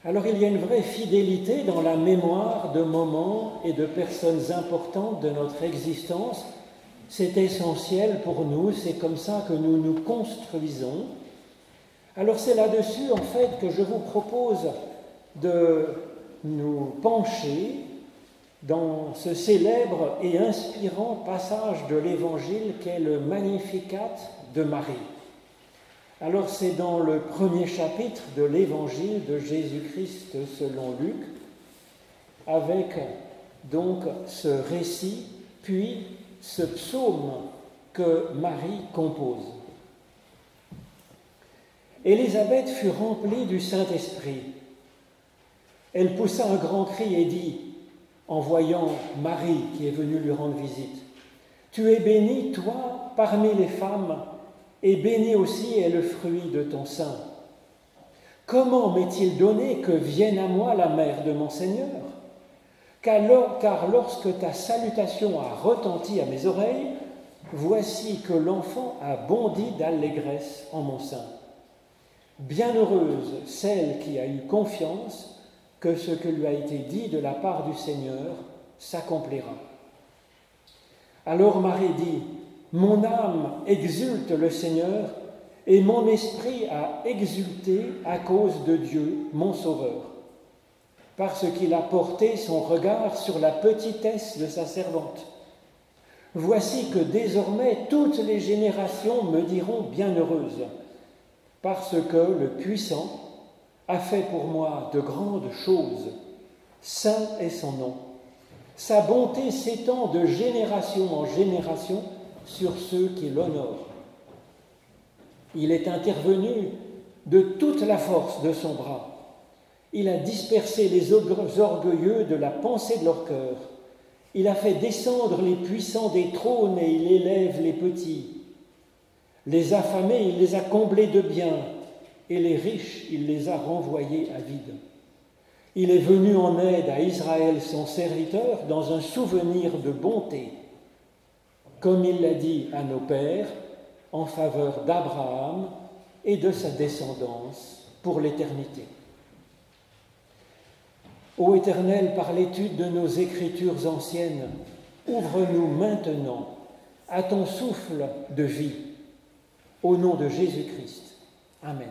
Alors il y a une vraie fidélité dans la mémoire de moments et de personnes importantes de notre existence. C'est essentiel pour nous, c'est comme ça que nous nous construisons. Alors c'est là-dessus, en fait, que je vous propose de nous pencher dans ce célèbre et inspirant passage de l'Évangile qu'est le Magnificat de Marie. Alors c'est dans le premier chapitre de l'Évangile de Jésus-Christ selon Luc, avec donc ce récit, puis ce psaume que Marie compose. Élisabeth fut remplie du Saint-Esprit. Elle poussa un grand cri et dit, en voyant Marie qui est venue lui rendre visite, « Tu es bénie, toi, parmi les femmes, et béni aussi est le fruit de ton sein. Comment m'est-il donné que vienne à moi la mère de mon Seigneur ? Car lorsque ta salutation a retenti à mes oreilles, voici que l'enfant a bondi d'allégresse en mon sein. Bienheureuse celle qui a eu confiance que ce que lui a été dit de la part du Seigneur s'accomplira. » Alors Marie dit, « Mon âme exulte le Seigneur, et mon esprit a exulté à cause de Dieu, mon Sauveur, parce qu'il a porté son regard sur la petitesse de sa servante. Voici que désormais toutes les générations me diront bienheureuse, parce que le Puissant a fait pour moi de grandes choses. Saint est son nom. Sa bonté s'étend de génération en génération sur ceux qui l'honorent. Il est intervenu de toute la force de son bras. Il a dispersé les orgueilleux de la pensée de leur cœur. Il a fait descendre les puissants des trônes et il élève les petits. Les affamés, il les a comblés de biens, et les riches, il les a renvoyés à vide. Il est venu en aide à Israël, son serviteur, dans un souvenir de bonté, comme il l'a dit à nos pères, en faveur d'Abraham et de sa descendance pour l'éternité. Ô Éternel, par l'étude de nos écritures anciennes, ouvre-nous maintenant à ton souffle de vie, au nom de Jésus-Christ. Amen.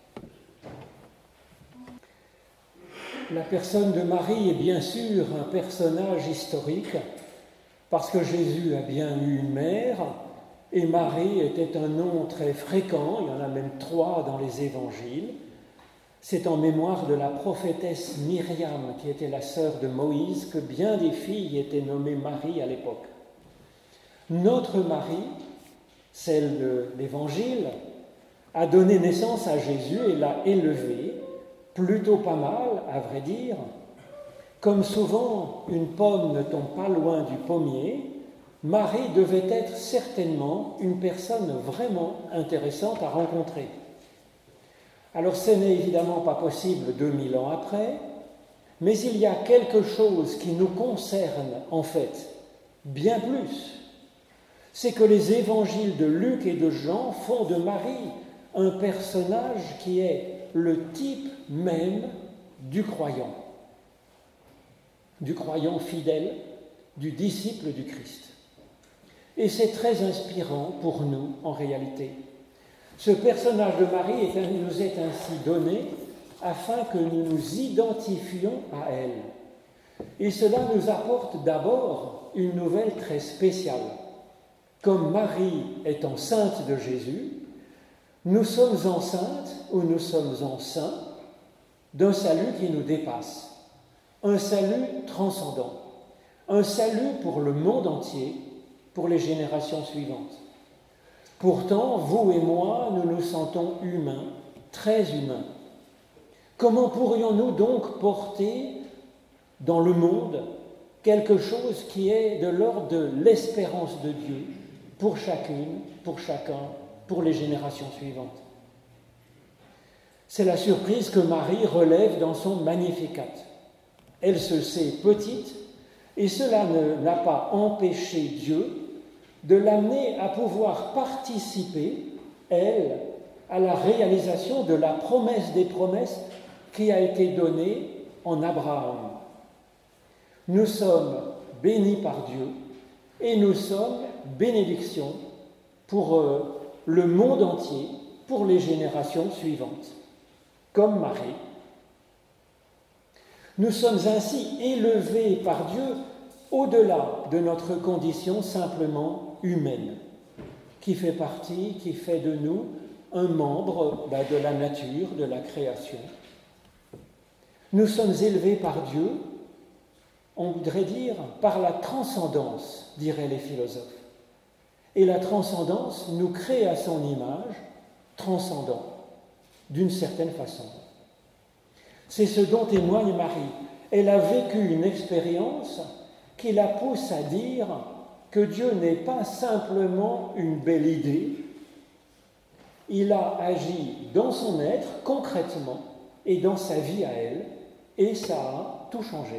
La personne de Marie est bien sûr un personnage historique, parce que Jésus a bien eu une mère, et Marie était un nom très fréquent, il y en a même 3 dans les évangiles. C'est en mémoire de la prophétesse Myriam, qui était la sœur de Moïse, que bien des filles étaient nommées Marie à l'époque. Notre Marie, celle de l'Évangile, a donné naissance à Jésus et l'a élevé, plutôt pas mal, à vrai dire. Comme souvent une pomme ne tombe pas loin du pommier, Marie devait être certainement une personne vraiment intéressante à rencontrer. Alors ce n'est évidemment pas possible 2000 ans après, mais il y a quelque chose qui nous concerne en fait bien plus. C'est que les évangiles de Luc et de Jean font de Marie un personnage qui est le type même du croyant fidèle, du disciple du Christ. Et c'est très inspirant pour nous en réalité. Ce personnage de Marie nous est ainsi donné afin que nous nous identifions à elle. Et cela nous apporte d'abord une nouvelle très spéciale. Comme Marie est enceinte de Jésus, nous sommes enceintes ou nous sommes enceints d'un salut qui nous dépasse, un salut transcendant, un salut pour le monde entier, pour les générations suivantes. Pourtant, vous et moi, nous nous sentons humains, très humains. Comment pourrions-nous donc porter dans le monde quelque chose qui est de l'ordre de l'espérance de Dieu pour chacune, pour chacun, pour les générations suivantes? C'est la surprise que Marie relève dans son Magnificat. Elle se sait petite et cela n'a pas empêché Dieu de l'amener à pouvoir participer, elle, à la réalisation de la promesse des promesses qui a été donné en Abraham. Nous sommes bénis par Dieu et nous sommes bénédiction pour le monde entier, pour les générations suivantes, comme Marie. Nous sommes ainsi élevés par Dieu au-delà de notre condition simplement humaine, qui fait de nous un membre de la nature, de la création. Nous sommes élevés par Dieu, on voudrait dire par la transcendance, diraient les philosophes. Et la transcendance nous crée à son image, transcendant, d'une certaine façon. C'est ce dont témoigne Marie. Elle a vécu une expérience qui la pousse à dire que Dieu n'est pas simplement une belle idée, il a agi dans son être concrètement et dans sa vie à elle, et ça a tout changé.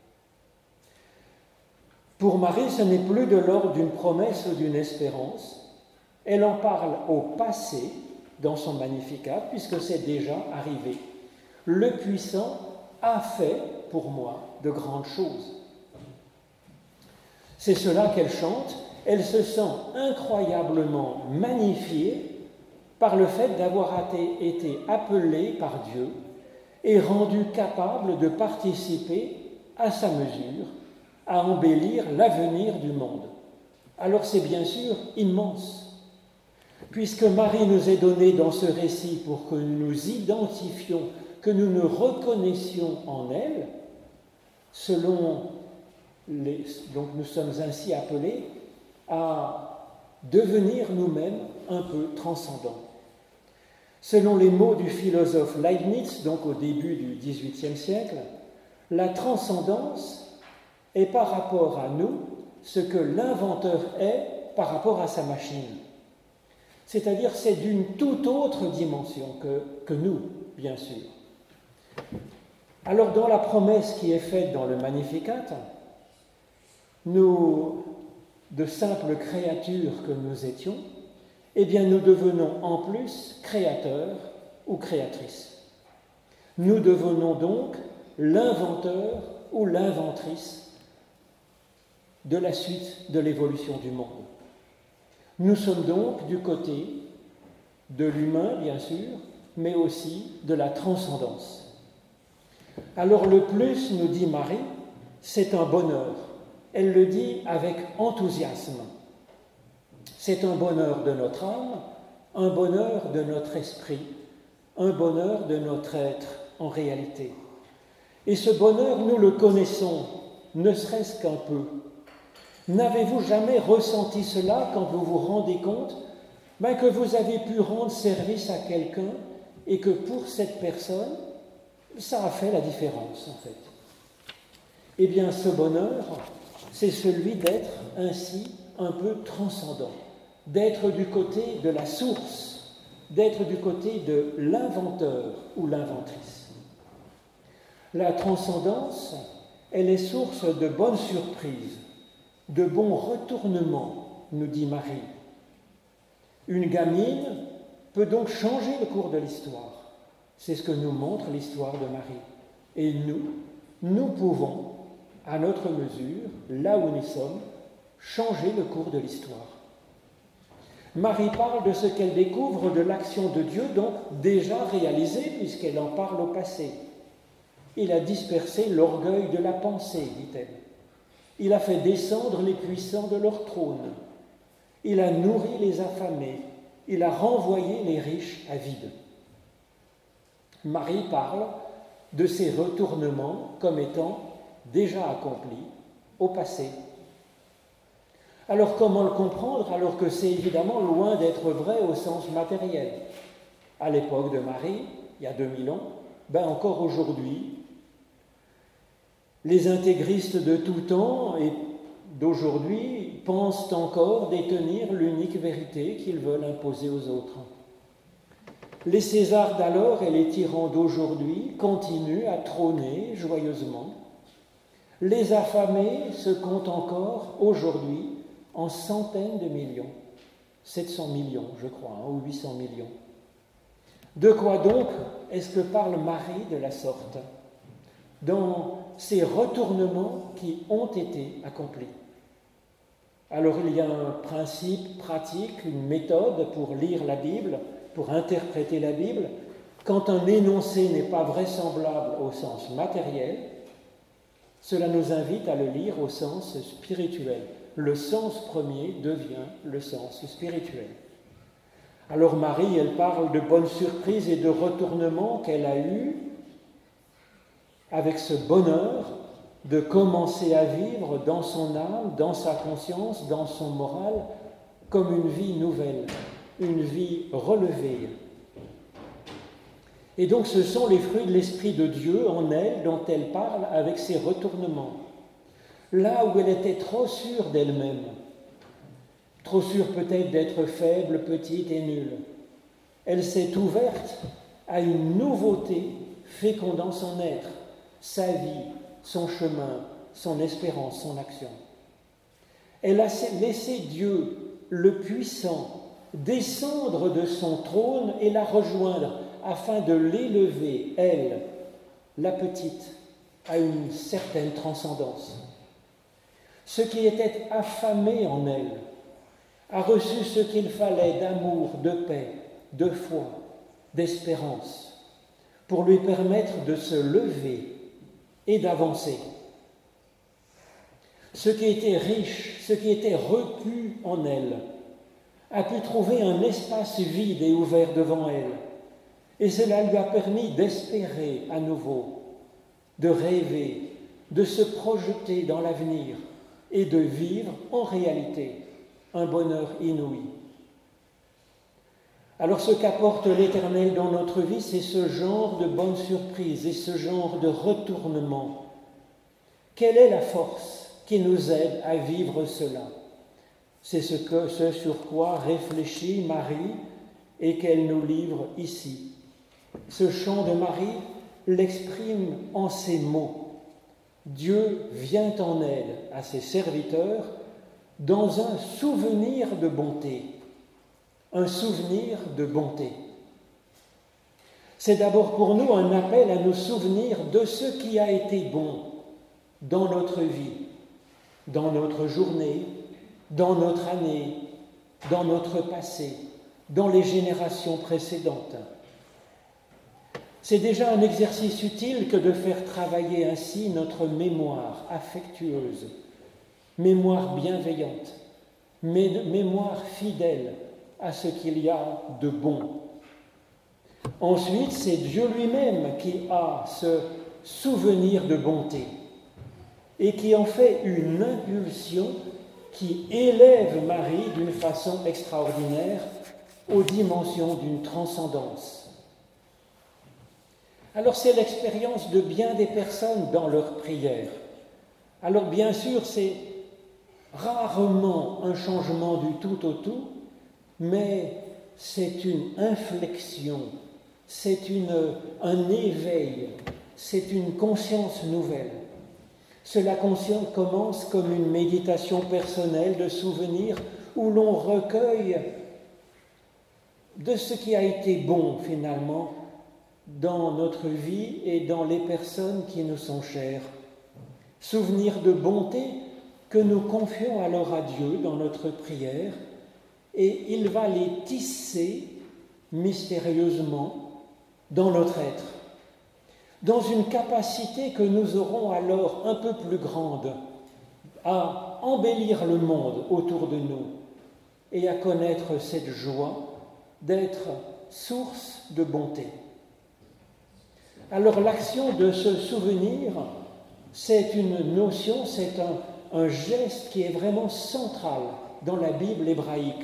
Pour Marie, ce n'est plus de l'ordre d'une promesse ou d'une espérance. Elle en parle au passé dans son Magnificat, puisque c'est déjà arrivé. Le puissant a fait pour moi de grandes choses. C'est cela qu'elle chante. Elle se sent incroyablement magnifiée par le fait d'avoir été appelée par Dieu et rendue capable de participer à sa mesure, à embellir l'avenir du monde. Alors c'est bien sûr immense, puisque Marie nous est donnée dans ce récit pour que nous nous identifions, que nous nous reconnaissions en elle, donc nous sommes ainsi appelés à devenir nous-mêmes un peu transcendants. Selon les mots du philosophe Leibniz, donc au début du XVIIIe siècle, la transcendance est par rapport à nous ce que l'inventeur est par rapport à sa machine. C'est-à-dire c'est d'une toute autre dimension que nous, bien sûr. Alors dans la promesse qui est faite dans le Magnificat, nous, de simples créatures que nous étions, eh bien nous devenons en plus créateurs ou créatrices. Nous devenons donc l'inventeur ou l'inventrice de la suite de l'évolution du monde. Nous sommes donc du côté de l'humain, bien sûr, mais aussi de la transcendance. Alors le plus, nous dit Marie, c'est un bonheur. Elle le dit avec enthousiasme. C'est un bonheur de notre âme, un bonheur de notre esprit, un bonheur de notre être en réalité. Et ce bonheur, nous le connaissons, ne serait-ce qu'un peu. N'avez-vous jamais ressenti cela quand vous vous rendez compte que vous avez pu rendre service à quelqu'un et que pour cette personne, ça a fait la différence en fait. Eh bien, ce bonheur, c'est celui d'être ainsi un peu transcendant, d'être du côté de la source, d'être du côté de l'inventeur ou l'inventrice. La transcendance, elle est source de bonnes surprises, de bons retournements, nous dit Marie. Une gamine peut donc changer le cours de l'histoire. C'est ce que nous montre l'histoire de Marie. Et nous pouvons, à notre mesure, là où nous sommes, changer le cours de l'histoire. Marie parle de ce qu'elle découvre de l'action de Dieu, donc déjà réalisée, puisqu'elle en parle au passé. Il a dispersé l'orgueil de la pensée, dit-elle. Il a fait descendre les puissants de leur trône. Il a nourri les affamés. Il a renvoyé les riches à vide. Marie parle de ces retournements comme étant déjà accomplis au passé. Alors comment le comprendre alors que c'est évidemment loin d'être vrai au sens matériel? À l'époque de Marie, il y a 2000 ans, encore aujourd'hui, les intégristes de tout temps et d'aujourd'hui pensent encore détenir l'unique vérité qu'ils veulent imposer aux autres. Les Césars d'alors et les tyrans d'aujourd'hui continuent à trôner joyeusement. Les affamés se comptent encore aujourd'hui en centaines de millions, 700 millions je crois, ou 800 millions. De quoi donc est-ce que parle Marie de la sorte dans ces retournements qui ont été accomplis? Alors il y a un principe pratique, une méthode pour lire la Bible, pour interpréter la Bible. Quand un énoncé n'est pas vraisemblable au sens matériel, cela nous invite à le lire au sens spirituel. Le sens premier devient le sens spirituel. Alors Marie, elle parle de bonnes surprises et de retournements qu'elle a eus avec ce bonheur de commencer à vivre dans son âme, dans sa conscience, dans son moral, comme une vie nouvelle, une vie relevée. Et donc ce sont les fruits de l'Esprit de Dieu en elle dont elle parle avec ses retournements. Là où elle était trop sûre d'elle-même, trop sûre peut-être d'être faible, petite et nulle, elle s'est ouverte à une nouveauté fécondant son être, sa vie, son chemin, son espérance, son action. Elle a laissé Dieu, le puissant, descendre de son trône et la rejoindre afin de l'élever, elle, la petite, à une certaine transcendance. Ce qui était affamé en elle a reçu ce qu'il fallait d'amour, de paix, de foi, d'espérance, pour lui permettre de se lever et d'avancer. Ce qui était riche, ce qui était repu en elle, a pu trouver un espace vide et ouvert devant elle. Et cela lui a permis d'espérer à nouveau, de rêver, de se projeter dans l'avenir et de vivre en réalité un bonheur inouï. Alors ce qu'apporte l'Éternel dans notre vie, c'est ce genre de bonnes surprises et ce genre de retournement. Quelle est la force qui nous aide à vivre cela? C'est ce sur quoi réfléchit Marie et qu'elle nous livre ici. Ce chant de Marie l'exprime en ces mots. Dieu vient en aide à ses serviteurs dans un souvenir de bonté. Un souvenir de bonté. C'est d'abord pour nous un appel à nous souvenir de ce qui a été bon dans notre vie, dans notre journée, dans notre année, dans notre passé, dans les générations précédentes. C'est déjà un exercice utile que de faire travailler ainsi notre mémoire affectueuse, mémoire bienveillante, mémoire fidèle à ce qu'il y a de bon. Ensuite, c'est Dieu lui-même qui a ce souvenir de bonté et qui en fait une impulsion qui élève Marie d'une façon extraordinaire aux dimensions d'une transcendance. Alors c'est l'expérience de bien des personnes dans leur prière. Alors bien sûr, c'est rarement un changement du tout au tout, mais c'est une inflexion, c'est un éveil, c'est une conscience nouvelle. Cela commence comme une méditation personnelle de souvenirs où l'on recueille de ce qui a été bon finalement dans notre vie et dans les personnes qui nous sont chères. Souvenirs de bonté que nous confions alors à Dieu dans notre prière et il va les tisser mystérieusement dans notre être, dans une capacité que nous aurons alors un peu plus grande à embellir le monde autour de nous et à connaître cette joie d'être source de bonté. Alors l'action de se souvenir, c'est une notion, c'est un geste qui est vraiment central dans la Bible hébraïque.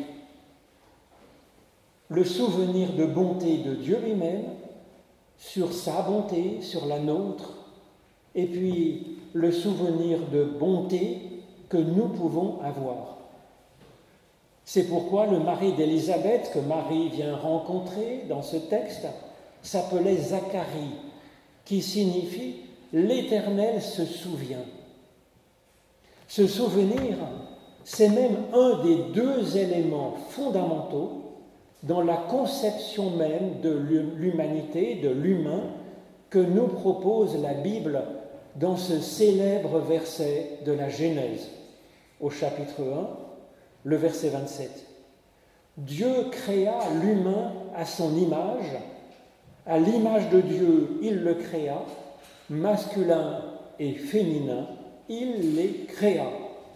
Le souvenir de bonté de Dieu lui-même, sur sa bonté, sur la nôtre, et puis le souvenir de bonté que nous pouvons avoir. C'est pourquoi le mari d'Élisabeth, que Marie vient rencontrer dans ce texte, s'appelait Zacharie, qui signifie « l'Éternel se souvient ». Ce souvenir, c'est même un des deux éléments fondamentaux dans la conception même de l'humanité, de l'humain, que nous propose la Bible dans ce célèbre verset de la Genèse, au chapitre 1, le verset 27. Dieu créa l'humain à son image, à l'image de Dieu, il le créa, masculin et féminin, il les créa.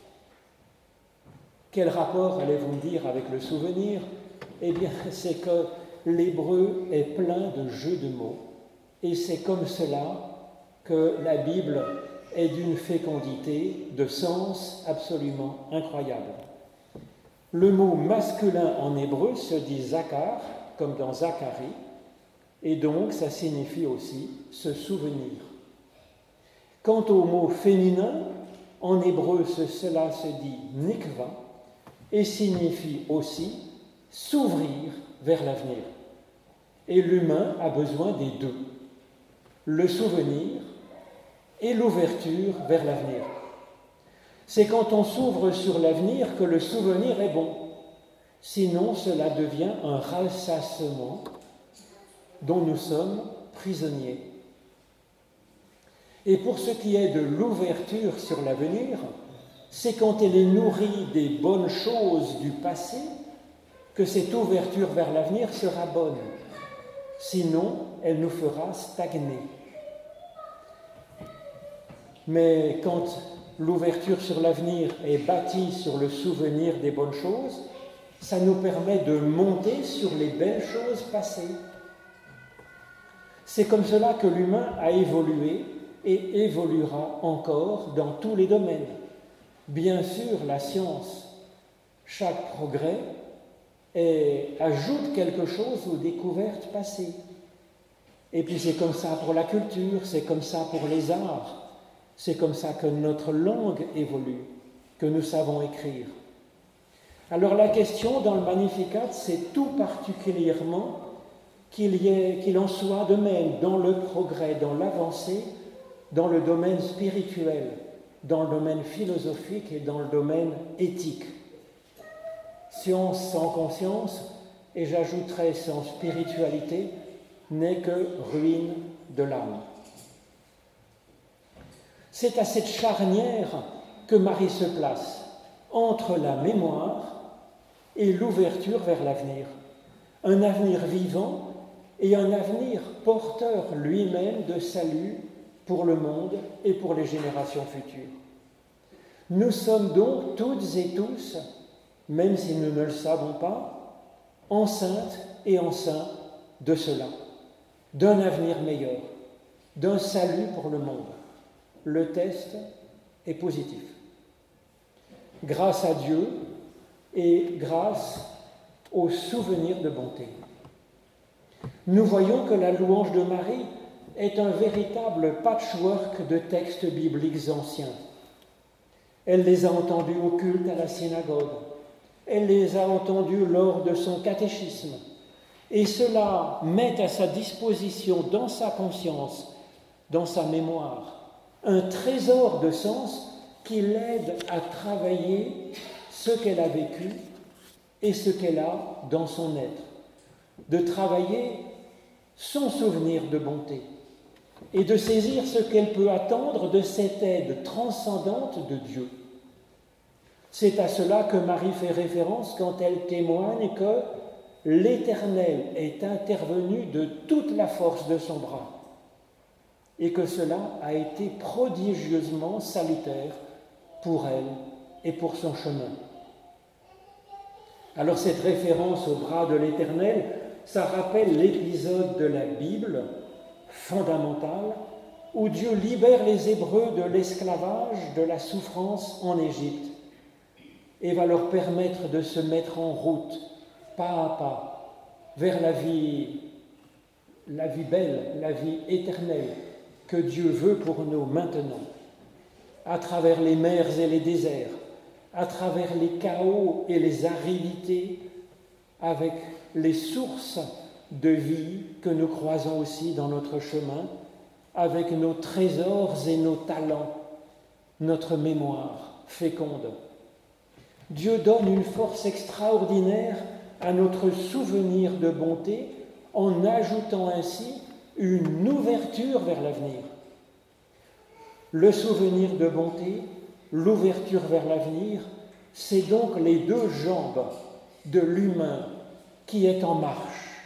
Quel rapport allez-vous me dire avec le souvenir ? Eh bien, c'est que l'hébreu est plein de jeux de mots, et c'est comme cela que la Bible est d'une fécondité de sens absolument incroyable. Le mot masculin en hébreu se dit zakar, comme dans Zacharie, et donc ça signifie aussi se souvenir. Quant au mot féminin, en hébreu cela se dit nikva, et signifie aussi s'ouvrir vers l'avenir. Et l'humain a besoin des deux, le souvenir et l'ouverture vers l'avenir. C'est quand on s'ouvre sur l'avenir que le souvenir est bon. Sinon, cela devient un ressassement dont nous sommes prisonniers. Et pour ce qui est de l'ouverture sur l'avenir, c'est quand elle est nourrie des bonnes choses du passé que cette ouverture vers l'avenir sera bonne. Sinon, elle nous fera stagner. Mais quand l'ouverture sur l'avenir est bâtie sur le souvenir des bonnes choses, ça nous permet de monter sur les belles choses passées. C'est comme cela que l'humain a évolué et évoluera encore dans tous les domaines. Bien sûr, la science, chaque progrès, ajoute quelque chose aux découvertes passées. Et puis c'est comme ça pour la culture, c'est comme ça pour les arts, c'est comme ça que notre langue évolue, que nous savons écrire. Alors la question dans le Magnificat, c'est tout particulièrement qu'il en soit de même dans le progrès, dans l'avancée, dans le domaine spirituel, dans le domaine philosophique et dans le domaine éthique. Science sans conscience, et j'ajouterai sans spiritualité, n'est que ruine de l'âme. C'est à cette charnière que Marie se place, entre la mémoire et l'ouverture vers l'avenir. Un avenir vivant et un avenir porteur lui-même de salut pour le monde et pour les générations futures. Nous sommes donc toutes et tous, même si nous ne le savons pas, enceintes et enceints de cela, d'un avenir meilleur, d'un salut pour le monde. Le test est positif. Grâce à Dieu et grâce au souvenir de bonté. Nous voyons que la louange de Marie est un véritable patchwork de textes bibliques anciens. Elle les a entendus au culte à la synagogue. Elle les a entendus lors de son catéchisme. Et cela met à sa disposition, dans sa conscience, dans sa mémoire, un trésor de sens qui l'aide à travailler ce qu'elle a vécu et ce qu'elle a dans son être. De travailler son souvenir de bonté et de saisir ce qu'elle peut attendre de cette aide transcendante de Dieu. C'est à cela que Marie fait référence quand elle témoigne que l'Éternel est intervenu de toute la force de son bras et que cela a été prodigieusement salutaire pour elle et pour son chemin. Alors cette référence au bras de l'Éternel, ça rappelle l'épisode de la Bible fondamental où Dieu libère les Hébreux de l'esclavage, de la souffrance en Égypte et va leur permettre de se mettre en route, pas à pas, vers la vie belle, la vie éternelle que Dieu veut pour nous maintenant, à travers les mers et les déserts, à travers les chaos et les aridités, avec les sources de vie que nous croisons aussi dans notre chemin, avec nos trésors et nos talents, notre mémoire féconde. Dieu donne une force extraordinaire à notre souvenir de bonté en ajoutant ainsi une ouverture vers l'avenir. Le souvenir de bonté, l'ouverture vers l'avenir, c'est donc les deux jambes de l'humain qui est en marche,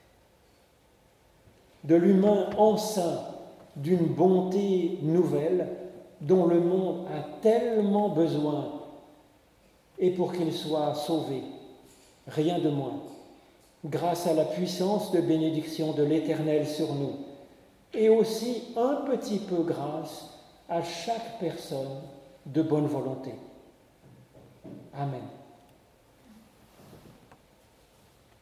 de l'humain enceint d'une bonté nouvelle dont le monde a tellement besoin, et pour qu'il soit sauvé, rien de moins, grâce à la puissance de bénédiction de l'Éternel sur nous, et aussi un petit peu grâce à chaque personne de bonne volonté. Amen.